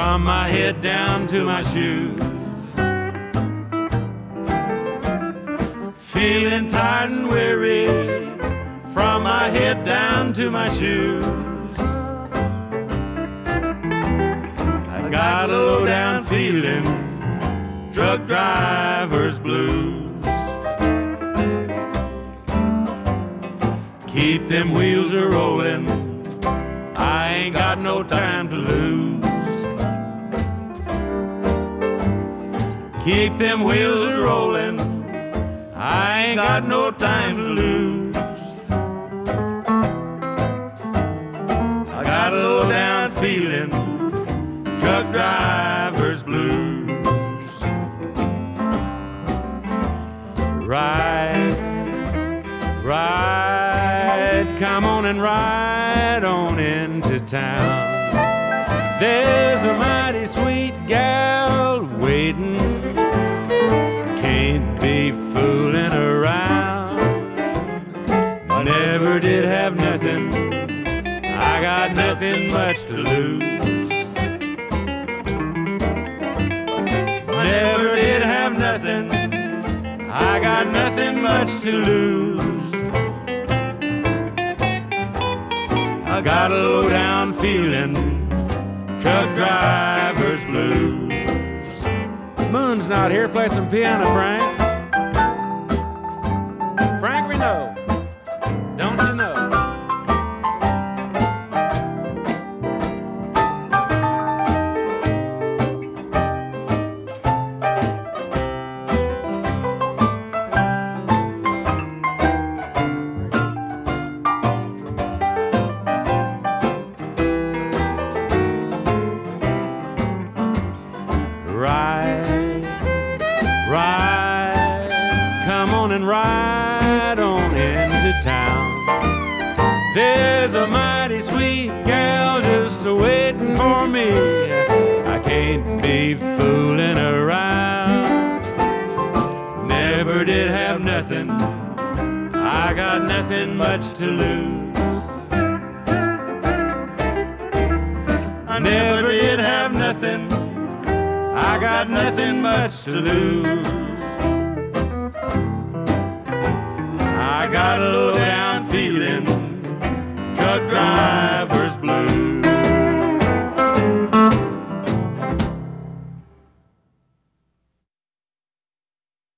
from my head down to my shoes. Feeling tired and weary from my head down to my shoes. I got a low down feeling, truck driver's blues. Keep them wheels a rolling, I ain't got no time to lose. Keep them wheels a rolling, I ain't got no time to lose. I got a low down feeling, truck driver's blues. Ride, ride, come on and ride on into town. There's a mighty sweet gal waiting, can't be fooling around. Never did have nothing, I got nothing much to lose. Never did have nothing, I got nothing much to lose. I got a low down feeling, truck driver's blues. Moon's not here, play some piano, Frank. Frank Reno, don't you know? Ride, ride, come on and ride on into town. There's a mighty sweet gal just waiting for me. I can't be fooling around. Never did have nothing, I got nothing much to lose. I never did have nothing, I got nothing much to lose. I got a low down feeling, truck driver